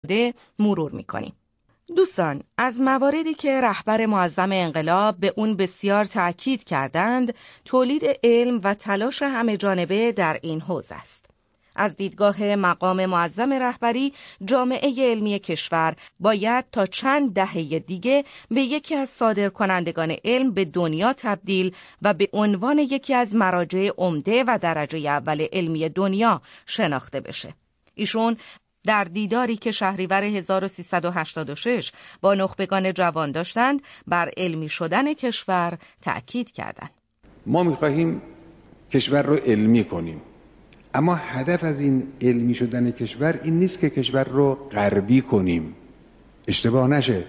مرور می‌کنیم. دوستان، از مواردی که رهبر معظم انقلاب به اون بسیار تأکید کردند، تولید علم و تلاش همه جانبه در این حوزه است. از دیدگاه مقام معظم رهبری، جامعه علمی کشور باید تا چند دهه دیگه به یکی از صادرکنندگان علم به دنیا تبدیل و به عنوان یکی از مراجع عمده و درجه اول علمی دنیا شناخته بشه. ایشون در دیداری که شهریور 1386 با نخبگان جوان داشتند، بر علمی شدن کشور تأکید کردند. ما می‌خواهیم کشور رو علمی کنیم، اما هدف از این علمی شدن کشور این نیست که کشور رو غربی کنیم. اشتباه نشه،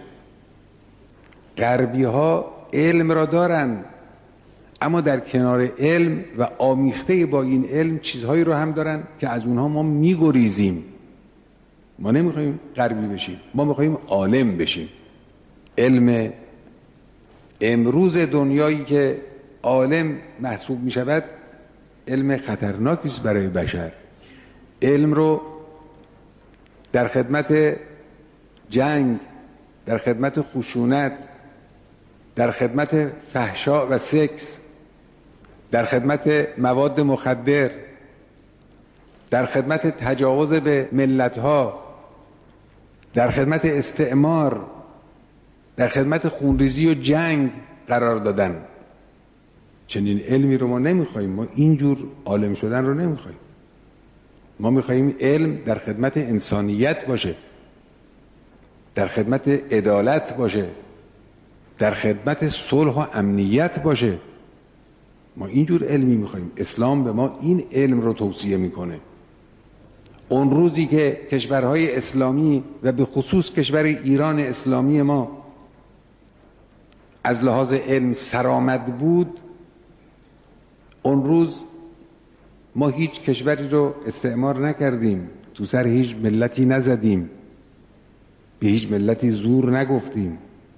غربی ها علم را دارن، اما در کنار علم و آمیخته با این علم چیزهایی رو هم دارن که از اونها ما میگریزیم. ما نمیخوایم غربی بشیم، ما میخوایم عالم بشیم. علم امروز دنیایی که عالم محسوب میشود علم خطرناکی است برای بشر. علم رو در خدمت جنگ، در خدمت خشونت، در خدمت فحشا و سکس، در خدمت مواد مخدر، در خدمت تجاوز به ملت‌ها، در خدمت استعمار، در خدمت خونریزی و جنگ قرار دادن. چنین علمی رو ما نمیخوایم. ما اینجور عالم شدن رو نمیخوایم. ما میخوایم علم در خدمت انسانیت باشه، در خدمت عدالت باشه، در خدمت صلح و امنیت باشه. ما اینجور علمی میخوایم. اسلام به ما این علم رو توصیه میکنه. اون روزی که کشورهای اسلامی و به خصوص کشور ایران اسلامی ما از لحاظ علم سرآمد بود، اون روز ما هیچ کشوری رو استعمار نکردیم، تو سر هیچ ملتی نزدیم، به هیچ ملتی زور نگفتیم.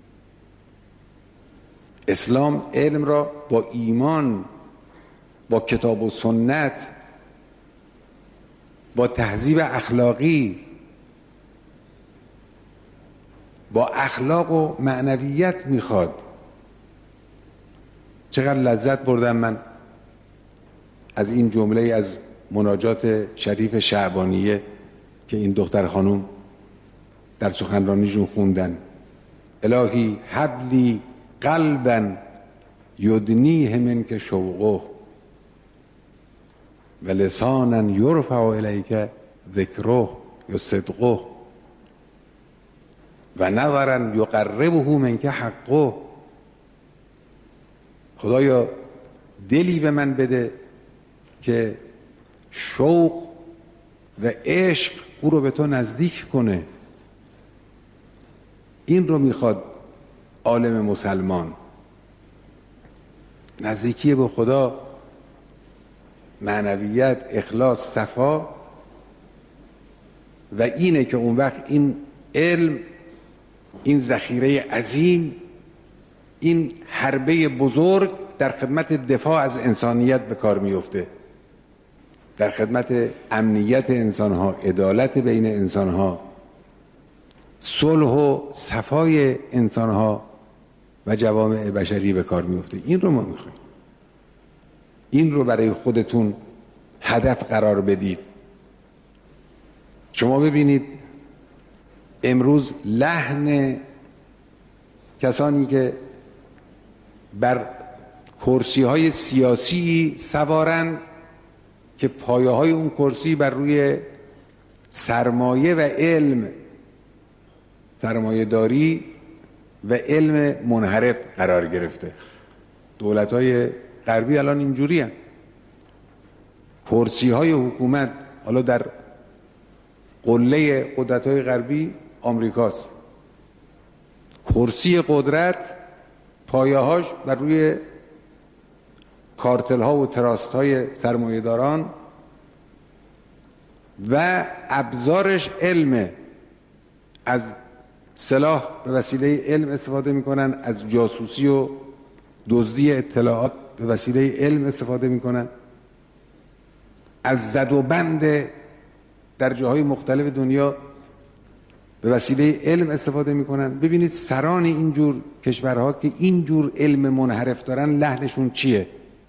اسلام علم را با ایمان، با کتاب و سنت، با تهذیب اخلاقی، با اخلاق و معنویت میخواد. چقدر لذت بردم من از این جمله از مناجات شریف شعبانیه که این دختر خانم در سخنرانیشون خوندن. الهی حبلی قلبا یدنیه منک شوقه و لسانا یرفع الیک ذکره یا صدقه و نظرا یقربه منک حقه. خدایا دلی به من بده که شوق و عشق او رو به تو نزدیک کنه. این رو میخواد عالم مسلمان. نزدیکی به خدا، معنویت، اخلاص، صفا، و اینه که اون وقت این علم، این ذخیره عظیم، این حربه بزرگ در خدمت دفاع از انسانیت به کار میفته، در خدمت امنیت انسانها، عدالت بین انسانها، صلح و صفای انسانها و جوامع بشری به کار میفته. این رو ما میخوایم. این رو برای خودتون هدف قرار بدید. شما ببینید امروز لحن کسانی که بر کرسی های سیاسی سوارند که پایه های اون کرسی بر روی سرمایه و علم، سرمایه داری و علم منحرف قرار گرفته. دولت های غربی الان اینجوری هستند. کرسی های حکومت حالا در قله قدرت های غربی آمریکاست. کرسی قدرت پایه هاش بر روی کارتل ها و تراست های سرمایه داران و ابزارش علم. از سلاح به وسیله علم استفاده میکنن، از جاسوسی و دزدی اطلاعات به وسیله علم استفاده میکنن، از زد و بند در جاهای مختلف دنیا به وسیله علم استفاده میکنن. ببینید سران اینجور کشورها که اینجور علم منحرف دارن لحنشون چیه.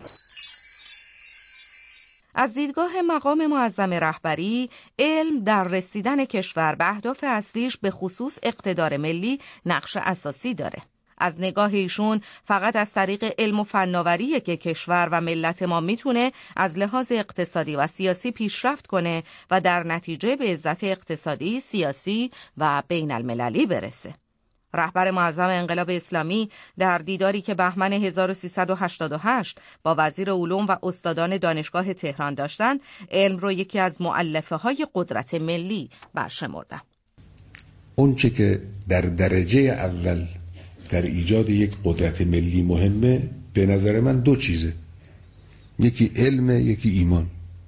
از دیدگاه مقام معظم رهبری، علم در رسیدن کشور به اهداف اصلیش به خصوص اقتدار ملی نقش اساسی داره. از نگاه ایشون فقط از طریق علم و فناوریه که کشور و ملت ما میتونه از لحاظ اقتصادی و سیاسی پیشرفت کنه و در نتیجه به عزت اقتصادی، سیاسی و بین المللی برسه. رهبر معظم انقلاب اسلامی در دیداری که بهمن 1388 با وزیر علوم و استادان دانشگاه تهران داشتند، علم رو یکی از مؤلفه‌های قدرت ملی برشمردن. اون چه که در درجه اول در ایجاد یک قدرت ملی مهمه، به نظر من دو چیزه، یکی علم، یکی ایمان.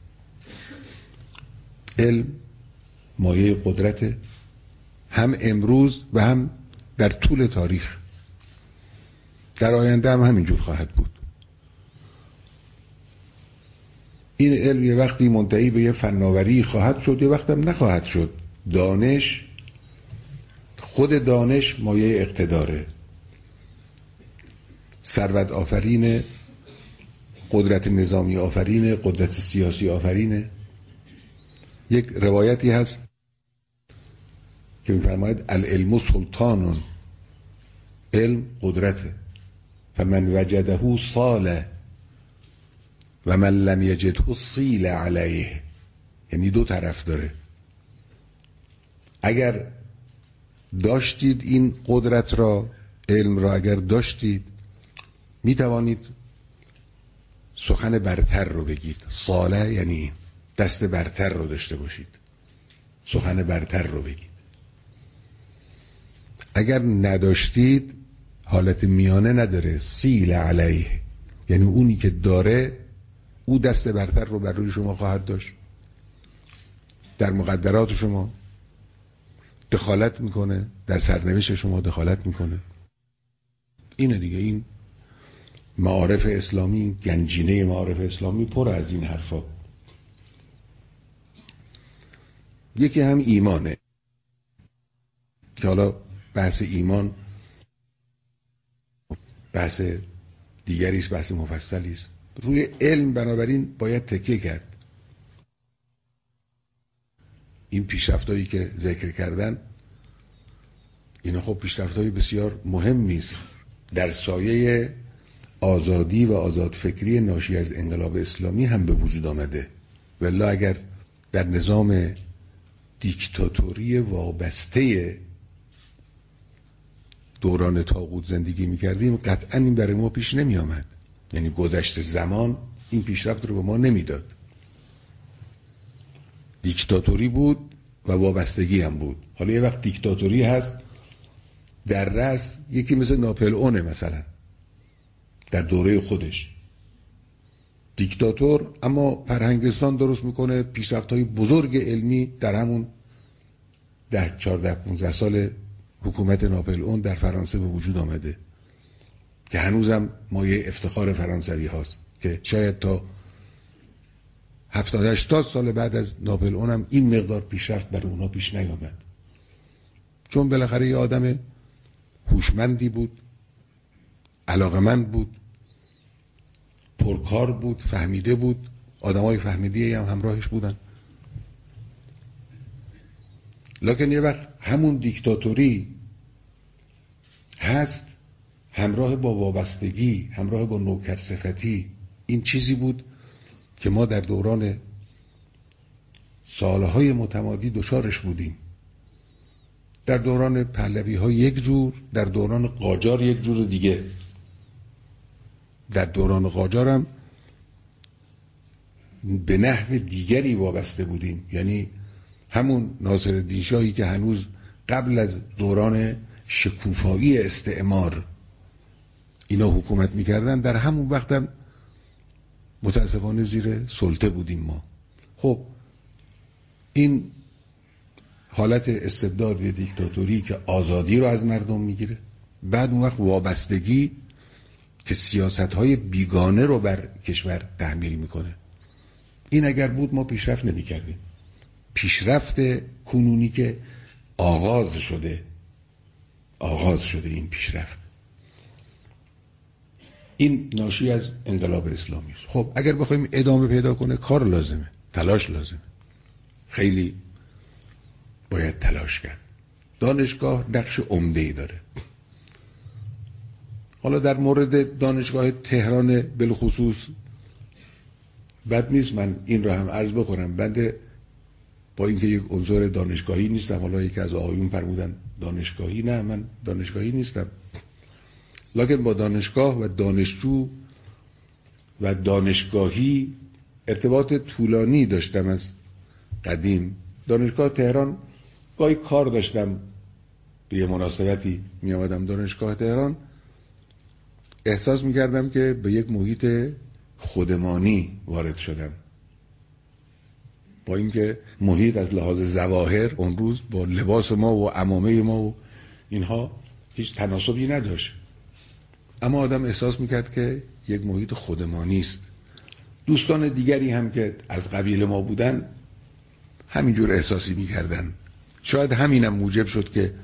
علم مایه قدرت، هم امروز و هم در طول تاریخ، در آینده هم همینجور خواهد بود. این علم یه وقتی منتهی به یه فناوری خواهد شد، یه وقت هم نخواهد شد. دانش، خود دانش مایه اقتداره، ثروت آفرین، قدرت نظامی آفرین، قدرت سیاسی آفرینه. یک روایتی هست که می‌فرماید العلم سلطان، علم قدرته، فمن وجده صاله و من لم یجده صیل علیه. یعنی دو طرف داره. اگر داشتید این قدرت را، علم را اگر داشتید، می توانید سخن برتر رو بگید. صالح یعنی دست برتر رو داشته باشید، سخن برتر رو بگید. اگر نداشتید، حالت میانه نداره، سیل علیه، یعنی اونی که داره او دست برتر رو بر روی شما خواهد داشت، در مقدرات شما دخالت میکنه، در سرنوشت شما دخالت میکنه. اینه دیگه. این معارف اسلامی، گنجینه معارف اسلامی پر از این حرفا. یکی هم ایمانه که حالا بحث ایمان بحث دیگریست، بحث مفصلیست. روی علم بنابراین باید تکیه کرد. این پیشرفتایی که ذکر کردن، اینا خب پیشرفتای بسیار مهمی است در سایه آزادی و آزادفکری ناشی از انقلاب اسلامی هم به وجود آمده. والله اگر در نظام دیکتاتوری وابسته دوران طاغوت زندگی می‌کردیم، قطعاً این برای ما پیش نمی آمد. یعنی گذشت زمان این پیشرفت رو به ما نمیداد. دیکتاتوری بود و وابستگی هم بود. حالا یه وقت دیکتاتوری هست در رأس، یکی مثل ناپلئونه مثلا در دوره خودش دیکتاتور، اما فرهنگستان درست میکنه، پیشرفت‌های بزرگ علمی در همون 10 14 15 سال حکومت ناپلئون در فرانسه به وجود آمده که هنوزم مایه افتخار فرانسوی هاست که شاید تا 70-80 سال بعد از ناپلئون هم این مقدار پیشرفت برای اونها پیش نیامد، چون بالاخره یه آدم هوشمندی بود، علاقمند بود، پرکار بود، فهمیده بود، آدمای فهمیده هم همراهش بودن. لکن یه وقت همون دیکتاتوری هست همراه با وابستگی، همراه با نوکرصفتی. این چیزی بود که ما در دوران سالهای متمادی دچارش بودیم. در دوران پهلوی ها یک جور، در دوران قاجار یک جور دیگه. در دوران قاجار هم به نحو دیگری وابسته بودیم. یعنی همون ناصرالدین شاهی که هنوز قبل از دوران شکوفایی استعمار اینا حکومت میکردن، در همون وقت هم متاسفانه زیر سلطه بودیم ما. خب این حالت استبداد و دیکتاتوری که آزادی رو از مردم میگیره، بعد اون وقت وابستگی که سیاست‌های بیگانه رو بر کشور تحمیل میکنه، این اگر بود ما پیشرفت نمیکردیم. پیشرفت کنونی که آغاز شده این پیشرفت. این ناشی از انقلاب اسلامی است. خب اگر بخوایم ادامه پیدا کنه کار لازمه، تلاش لازمه، خیلی باید تلاش کرد. دانشگاه نقش عمده‌ای داره. حالا در مورد دانشگاه تهران بالخصوص بد نیست من این رو هم عرض بکنم. بنده با اینکه یک عنصر دانشگاهی نیستم، حالا یکی از آقایون فرمودن دانشگاهی، نه من دانشگاهی نیستم، لکن با دانشگاه و دانشجو و دانشگاهی ارتباط طولانی داشتم از قدیم. دانشگاه تهران گاهی کار داشتم، به یه مناسبتی می آمدم دانشگاه تهران، احساس می کردم که به یک محیط خودمانی وارد شدم، با اینکه محیط از لحاظ ظواهر اون روز با لباس ما و عمامه ما و اینها هیچ تناسبی نداشت، اما آدم احساس میکرد که یک محیط خودمانی است. دوستان دیگری هم که از قبیل ما بودن همینجور احساسی میکردن. شاید همینم موجب شد که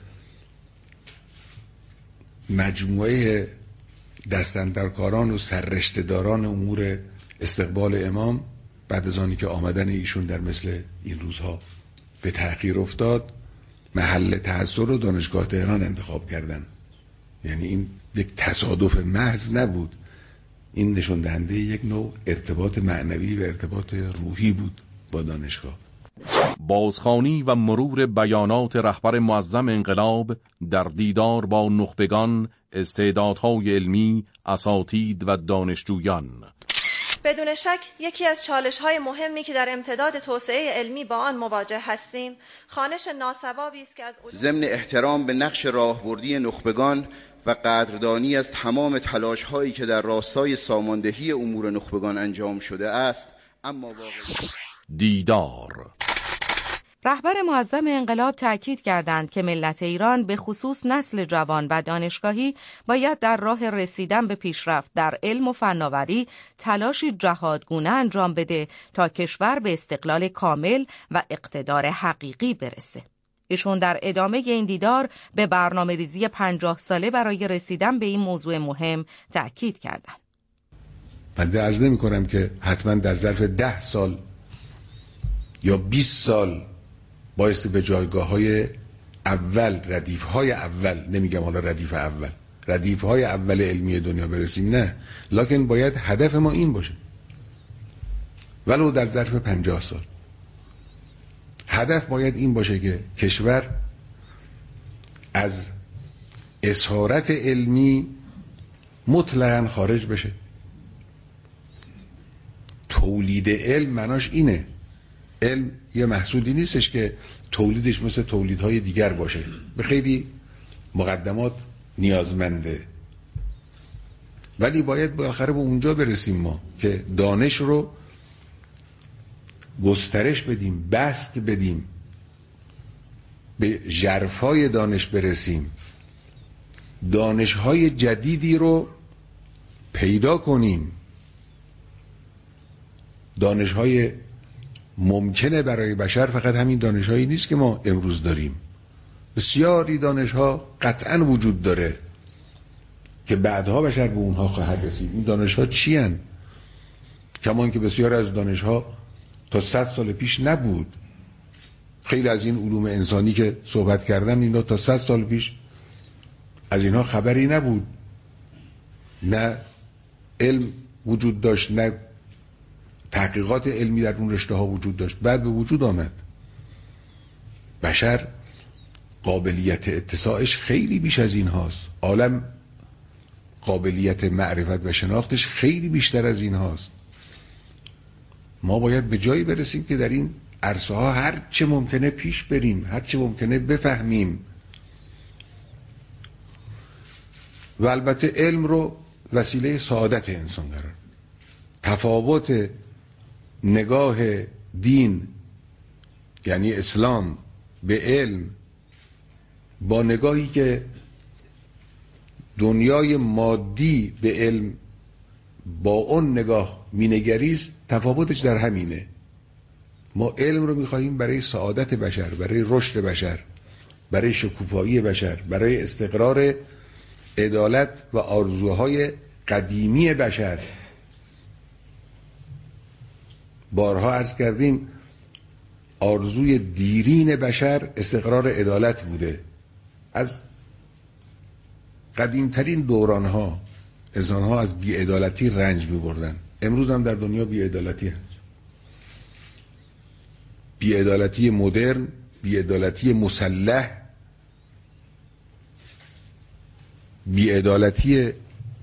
مجموعه دستاندرکاران و سررشته‌داران امور استقبال امام بعد از آنی که آمدن ایشون در مثل این روزها به تأخیر افتاد، محل تحصل رو دانشگاه تهران انتخاب کردن. یعنی این یک تصادف محض نبود، این نشون دهنده یک نوع ارتباط معنوی و ارتباط روحی بود با دانشگاه. بازخوانی و مرور بیانات رهبر معظم انقلاب در دیدار با نخبگان، استعدادهای علمی، اساتید و دانشجویان. بدون شک یکی از چالش‌های مهمی که در امتداد توسعه علمی با آن مواجه هستیم، خوانش ناسوابی است که از ضمن احترام به نقش راهبردی نخبگان و قدردانی از تمام تلاش‌هایی که در راستای ساماندهی امور نخبگان انجام شده است، اما دیدار رهبر معظم انقلاب تأکید کردند که ملت ایران به خصوص نسل جوان و دانشگاهی باید در راه رسیدن به پیشرفت در علم و فناوری تلاشی جهادگونه انجام بده تا کشور به استقلال کامل و اقتدار حقیقی برسه. ایشون در ادامه این دیدار به برنامه‌ریزی 50 ساله برای رسیدن به این موضوع مهم تأکید کردند. من عرض نمی‌کنم که حتما در ظرف 10 سال یا 20 سال بایستی به جایگاه‌های اول، ردیف‌های اول، نمیگم حالا ردیف اول، ردیف‌های اول علمی دنیا برسیم، نه، لکن باید هدف ما این باشه، ولو در ظرف 50 سال هدف باید این باشه که کشور از اسارت علمی مطلقاً خارج بشه. تولید علم معناش اینه، علم یه محصولی نیستش که تولیدش مثل تولیدهای دیگر باشه، به خیلی مقدمات نیازمنده، ولی باید بالاخره به اونجا برسیم ما که دانش رو گسترش بدیم، بست بدیم، به ژرفای دانش برسیم، دانشهای جدیدی رو پیدا کنیم، دانشهای ممکنه برای بشر فقط همین دانش‌هایی نیست که ما امروز داریم. بسیاری دانش‌ها قطعاً وجود داره که بعدها بشر به اونها خواهد رسید. این دانش‌ها چی هن؟ کمان که بسیار از دانش‌ها تا 100 سال پیش نبود. خیلی از این علوم انسانی که صحبت کردن اینا تا 100 سال پیش از اینها خبری نبود. نه علم وجود داشت، نه تحقیقات علمی در اون رشته ها وجود داشت، بعد به وجود آمد. بشر قابلیت اتساعش خیلی بیش از این هاست، عالم قابلیت معرفت و شناختش خیلی بیشتر از این هاست. ما باید به جایی برسیم که در این عرصه ها هر چه ممکنه پیش بریم، هر چه ممکنه بفهمیم و البته علم رو وسیله سعادت انسان قرار. تفاوت نگاه دین یعنی اسلام به علم با نگاهی که دنیای مادی به علم با اون نگاه مینگریست، تفاوتش در همینه. ما علم رو میخواهیم برای سعادت بشر، برای رشد بشر، برای شکوفایی بشر، برای استقرار عدالت و آرزوهای قدیمی بشر. بارها عرض کردیم آرزوی دیرین بشر استقرار عدالت بوده. از قدیمترین دورانها انسانها از بی‌عدالتی رنج می‌بردن. امروز هم در دنیا بی‌عدالتی هست. بی‌عدالتی مدرن، بی‌عدالتی مسلح، بی‌عدالتی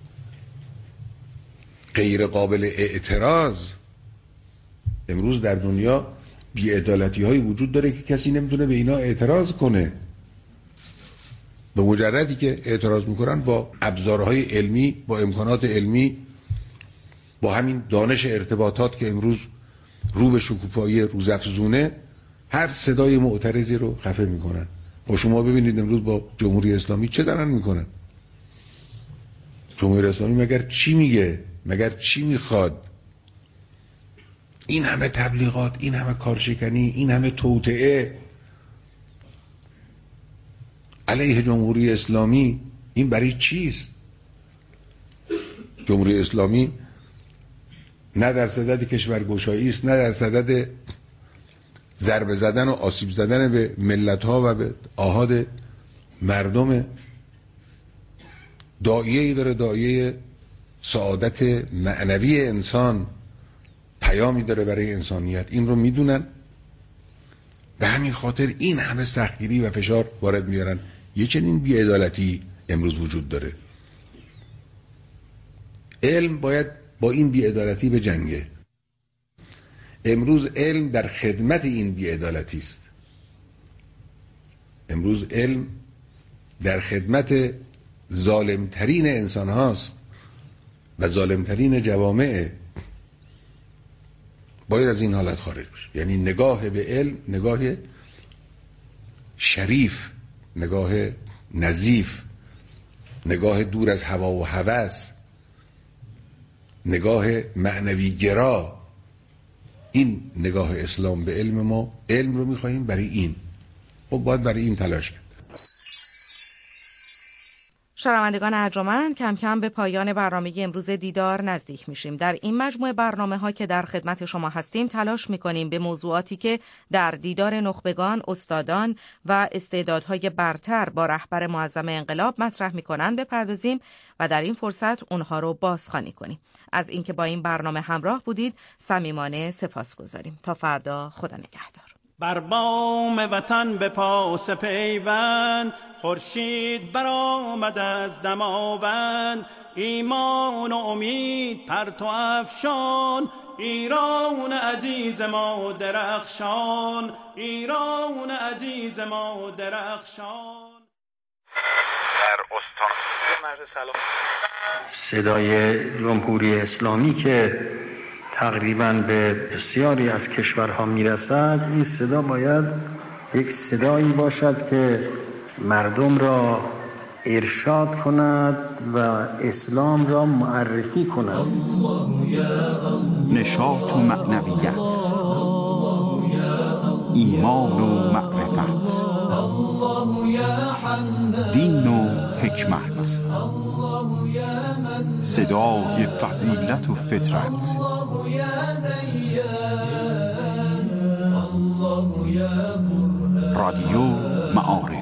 غیر قابل اعتراض. امروز در دنیا بی‌عدالتی هایی وجود داره که کسی نمیتونه به اینا اعتراض کنه. به مجردی که اعتراض میکنن با ابزارهای علمی، با امکانات علمی، با همین دانش ارتباطات که امروز رو به شکوفایی روزافزونه، هر صدای معترضی رو خفه میکنن. و شما ببینید امروز با جمهوری اسلامی چه دارن میکنن. جمهوری اسلامی مگر چی میگه؟ مگر چی میخواد؟ این همه تبلیغات، این همه کارشکنی، این همه توطئه علیه جمهوری اسلامی، این برای چیست؟ جمهوری اسلامی نه در صدد کشورگشایی است، نه در صدد ضربه زدن و آسیب زدن به ملت‌ها و به آحاد مردم. داعیه‌ای داره، داعیه سعادت معنوی انسان، پیامی داره برای انسانیت. این رو میدونن، به همین خاطر این همه سختگیری و فشار وارد میارن. یه چنین بی‌عدالتی امروز وجود داره. علم باید با این بی‌عدالتی بجنگه. امروز علم در خدمت این بی‌عدالتی است. امروز علم در خدمت ظالمترین انسان هاست و ظالمترین جوامع. باید از این حالت خارج بشه. یعنی نگاه به علم نگاه شریف، نگاه نظیف، نگاه دور از هوا و هوس، نگاه معنوی گرا. این نگاه اسلام به علم. ما علم رو میخواهیم برای این. خب باید برای این تلاش کرد. شنوندگان ارجمند، کم کم به پایان برنامه امروز دیدار نزدیک میشیم. در این مجموعه برنامه ها که در خدمت شما هستیم تلاش میکنیم به موضوعاتی که در دیدار نخبگان، استادان و استعدادهای برتر با رهبر معظم انقلاب مطرح میکنن بپردازیم و در این فرصت اونها رو بازخوانی کنیم. از اینکه با این برنامه همراه بودید صمیمانه سپاسگزاریم. تا فردا، خدا نگهدار. بر بام وطن به پاس پیوند، خورشید برآمد از دماوند. ایمان و امید پرتو افشان، ایران عزیز ما درخشان، ایران عزیز ما درخشان. در استان مرز سلام صدای جمهوری اسلامی که تقریباً به بسیاری از کشورها میرسد، این صدا باید یک صدایی باشد که مردم را ارشاد کند و اسلام را معرفی کند. نشاط و معنویت، ایمان و معرفت، دین و حکمت، صدای فضیلت و فطرت. رادیو معارف.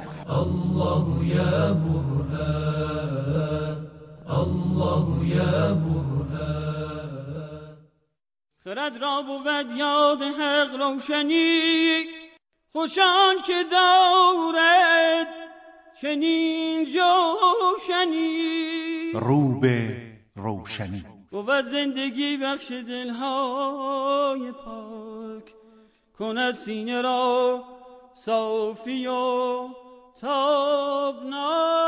خرد را بود یاد حق روشنی، خوشان که دارد چنین جوشنی. رو به روشنی بود زندگی بخش دلهای پاک، کند سینه را صافی و تابناک.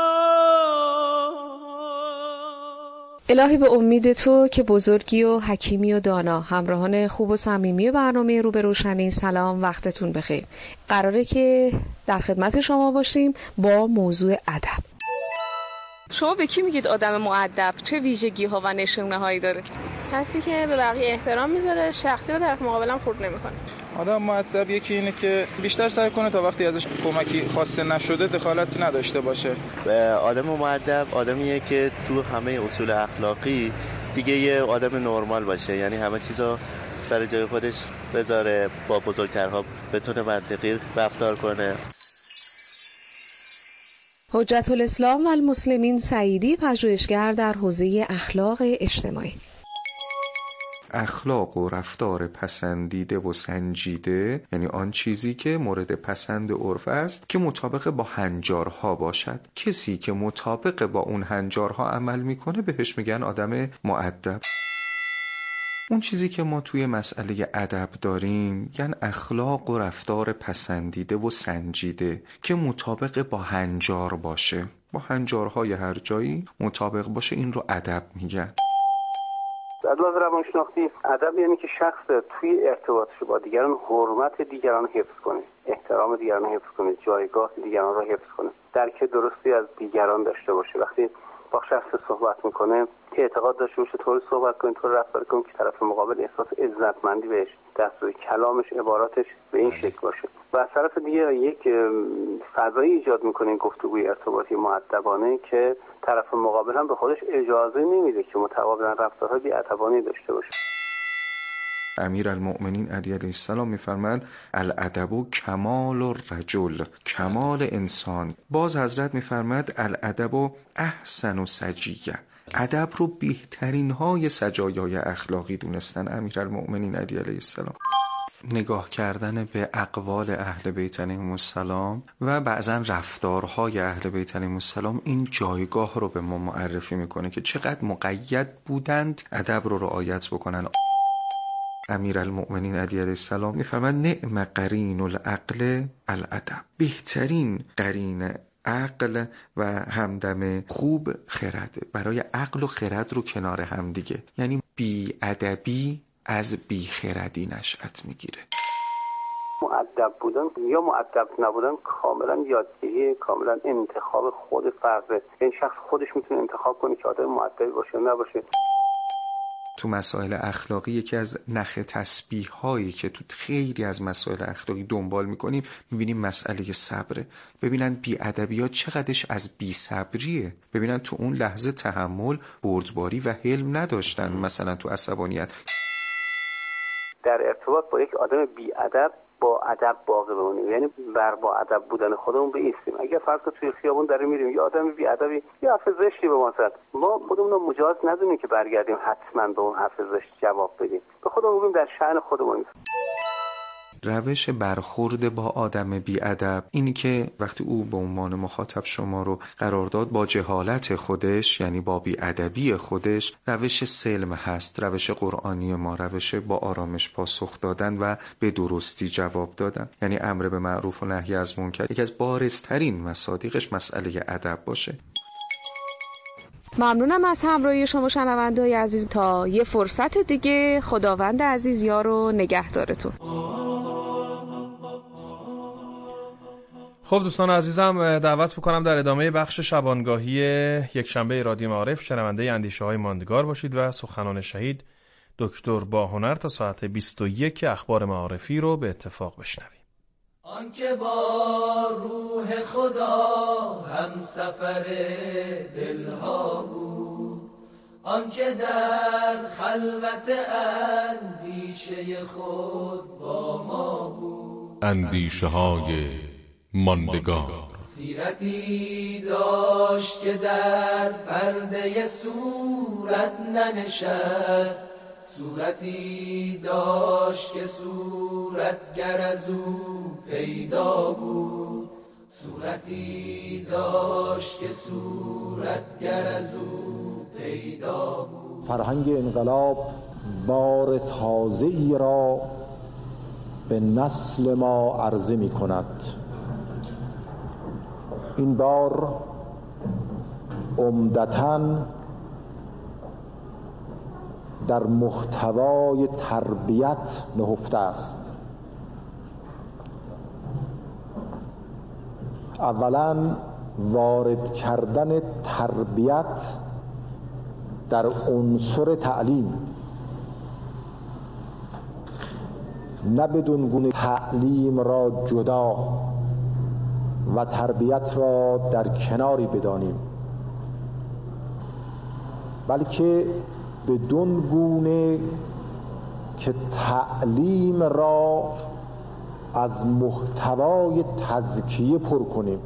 الهی به امید تو که بزرگی و حکیمی و دانا. همراهان خوب و صمیمی برنامه رو به روشنی، سلام، وقتتون بخیر. قراره که در خدمت شما باشیم با موضوع ادب. شما به کی میگید آدم مؤدب؟ چه ویژگی ها و نشونه هایی داره؟ کسی که به بقیه احترام میذاره، شخصیت طرف مقابلم خورد نمیکنه. آدم مؤدب یکی اینه که بیشتر سعی کنه تا وقتی ازش کمکی خواسته نشده دخالتی نداشته باشه. آدم مؤدب آدمیه که تو همه اصول اخلاقی دیگه یه آدم نرمال باشه، یعنی همه چیزا سر جای خودش بذاره، با بزرگترها بتونه منطقی رفتار کنه. حجت الاسلام و المسلمین سعیدی، پژوهشگر در حوزه اخلاق اجتماعی. اخلاق و رفتار پسندیده و سنجیده یعنی آن چیزی که مورد پسند عرف است که مطابق با هنجارها باشد. کسی که مطابق با اون هنجارها عمل میکنه بهش میگن آدم مؤدب. اون چیزی که ما توی مسئله ادب داریم یعنی اخلاق و رفتار پسندیده و سنجیده که مطابق با هنجار باشه، با هنجارهای هر جایی مطابق باشه، این رو ادب میگن. در لحاظ روانشناختی ادب یعنی که شخص توی ارتباطش با دیگران حرمت دیگران رو حفظ کنه، احترام دیگران رو حفظ کنه، جایگاه دیگران رو حفظ کنه، درک درستی از دیگران داشته باشه. وقتی با شخص صحبت میکنه که اعتقاد داشته باشه طوری صحبت کنه، طوری رفتار کنه که طرف مقابل احساس عزتمندی بهش، دستور کلامش، عباراتش به این شکل باشه. و از طرف دیگه یک فضایی ایجاد میکنه گفتگوی ارتباطی مؤدبانه که طرف مقابل هم به خودش اجازه نمیده که متقابلا رفتارهای بی‌ادبانه داشته باشه. امیرالمؤمنین علی علیه السلام میفرماند الادب کمال الرجل، کمال انسان. باز حضرت میفرماید الادب احسن سجیه، ادب رو بهترین های سجایای اخلاقی دونستن امیرالمؤمنین علی علیه السلام. نگاه کردن به اقوال اهل بیت علیهم السلام و بعضا رفتارهای اهل بیت علیهم السلام این جایگاه رو به ما معرفی میکنه که چقدر مقید بودند ادب رو رعایت بکنن. امیرالمؤمنین علی علیه السلام میفرماید نعم قرین العقل الادب، بهترین قرین عقل و همدم خوب خرده. برای عقل و خرد رو کنار هم دیگه، یعنی بی ادبی از بی خردی نشأت میگیره. مؤدب بودن یا مؤدب نبودن کاملا یادگیری، کاملا انتخاب خود فرده. این شخص خودش میتونه انتخاب کنه که آدم مؤدبی باشه یا نباشه. تو مسائل اخلاقی یکی از نخ تسبیح هایی که تو خیلی از مسائل اخلاقی دنبال میکنیم میبینیم مسئله صبره. ببینن بی‌ادبیات چقدرش از بی‌صبریه. ببینن تو اون لحظه تحمل، بردباری و حلم نداشتن، مثلا تو عصبانیت. در ارتباط با یک آدم بی‌ادب با ادب باقی بمونیم، یعنی بر با ادب بودن خودمون بایستیم. اگر فرض کنید توی خیابون داریم میریم یا آدمی بی‌ادبی یا حرف زشتی به ما زد، ما خودمون رو مجاز ندونیم که برگردیم حتما به اون حرف زشت جواب بدیم. به خودمون بگیم در شأن خودمون. روش برخورد با آدم بی‌ادب اینی که وقتی او به عنوان مخاطب شما رو قرار داد با جهالت خودش، یعنی با بی‌ادبی خودش، روش سلم هست، روش قرآنی ما، روش با آرامش پاسخ دادن و به درستی جواب دادن. یعنی امر به معروف و نهی از منکر یکی از بارزترین مصادیقش مسئله ادب باشه. ممنونم از همراهی شما شنونده‌های عزیز. تا یه فرصت دیگه، خداوند عزیز یار و نگهدارتون. خب دوستان عزیزم، دعوت میکنم در ادامه بخش شبانگاهی یک شنبه رادیو معارف شنونده اندیشه های ماندگار باشید و سخنان شهید دکتر باهنر تا ساعت 21 اخبار معارفی رو به اتفاق بشنویم. آنکه با روح خدا هم سفر دلها بود، آنکه در خلوت اندیشه خود با ما بود، اندیشه های ماندگار. سیرتی داشت که در پرده صورت ننشست، صورتی داشت که صورتگر از او پیدا بود، صورتی داشت که صورتگر از او پیدا بود. فرهنگ انقلاب بار تازه‌ای را به نسل ما عرضه می کند. این بار عمدتاً در محتوای تربیت نهفته است. اولاً وارد کردن تربیت در عنصر تعلیم، نه بدون گونه تعلیم را جدا و تربیت را در کناری بدانیم، بلکه بدون گونه که تعلیم را از محتوای تزکیه پر کنیم،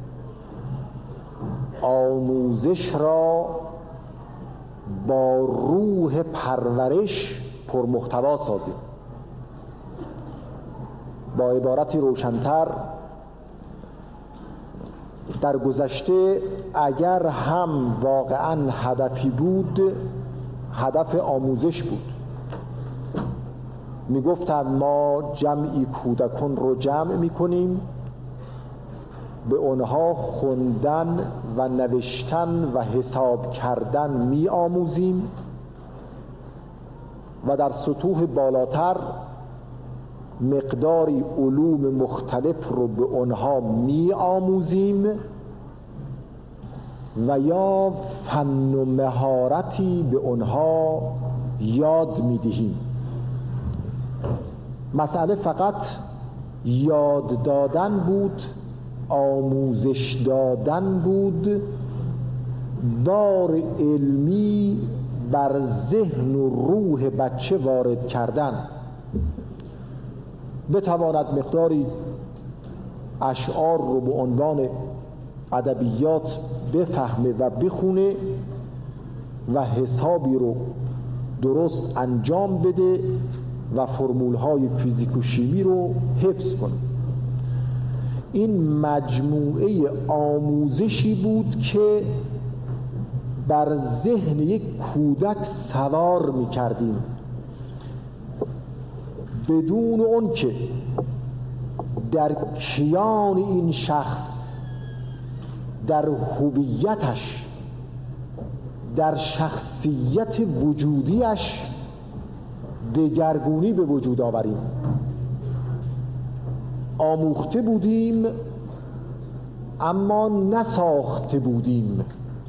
آموزش را با روح پرورش پر محتوا سازیم. با عبارتی روشن‌تر، در گذشته اگر هم واقعاً هدفی بود، هدف آموزش بود. میگفتند ما جمعی کودکان رو جمع میکنیم، به اونها خوندن و نوشتن و حساب کردن می آموزیم و در سطوح بالاتر مقداری علوم مختلف رو به اونها می آموزیم و یا فن و مهارتی به اونها یاد می دهیم. مسئله فقط یاد دادن بود، آموزش دادن بود، بار علمی بر ذهن و روح بچه وارد کردن. بتواند مقداری اشعار رو به عنوان ادبیات بفهمه و بخونه و حسابی رو درست انجام بده و فرمول‌های فیزیک و شیمی رو حفظ کنه. این مجموعه آموزشی بود که بر ذهن یک کودک سوار می‌کردیم، بدون اون که در کیان این شخص، در هویتش، در شخصیت وجودیش دگرگونی به وجود آوریم. آموخته بودیم اما نساخته بودیم،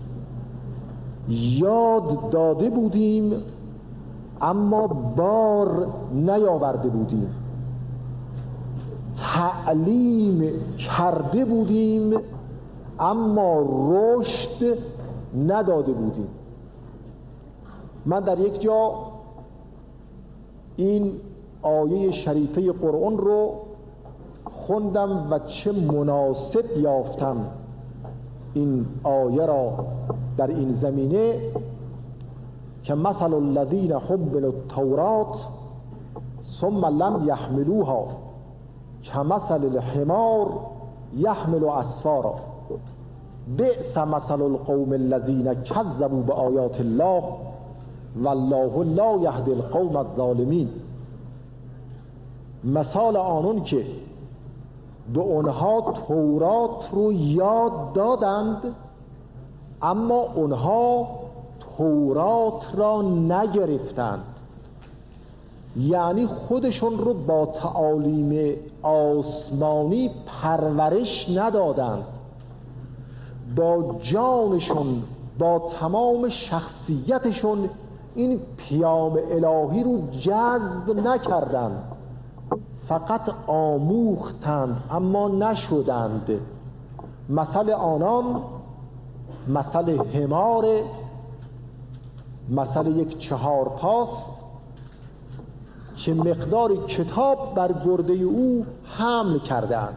یاد داده بودیم اما بار نیاورده بودیم، تعلیم کرده بودیم اما رشد نداده بودیم. من در یک جا این آیه شریفه قرآن رو خوندم و چه مناسب یافتم این آیه را در این زمینه که مثل الذین حملوا التوراة ثم لم یحملوها کمثل الحمار یحمل اسفارا بئس مثل القوم الذین کذبوا بآیات الله والله لا یهدی القوم الظالمین. مثال آنون که به اونها تورات رو یاد دادند اما اونها تورات را نگرفتند، یعنی خودشون رو با تعالیم آسمانی پرورش ندادند، با جانشون، با تمام شخصیتشون این پیام الهی رو جذب نکردند، فقط آموختند اما نشدند. مثل آنان مثل حمار، مثل یک چهارپاست که مقدار کتاب بر گرده او حمل کردند.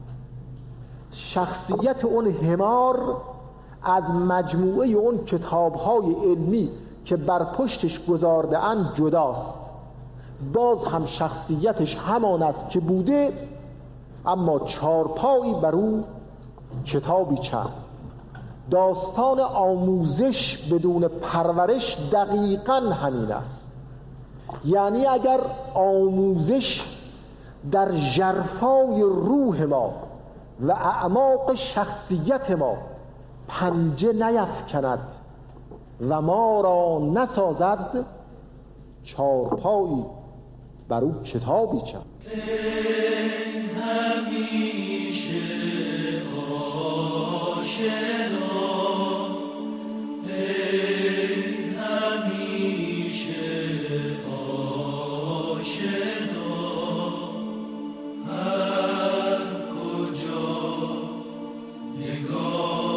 شخصیت اون حمار از مجموعه اون کتاب‌های علمی که بر پشتش گذارده اند جداست. باز هم شخصیتش همان است که بوده، اما چارپایی بر او کتابی چند. داستان آموزش بدون پرورش دقیقاً همین است. یعنی اگر آموزش در ژرفای روح ما و اعماق شخصیت ما پنجه نیفکند و ما را نسازد، چارپایی بر او کتابی چند. همیشه عاشق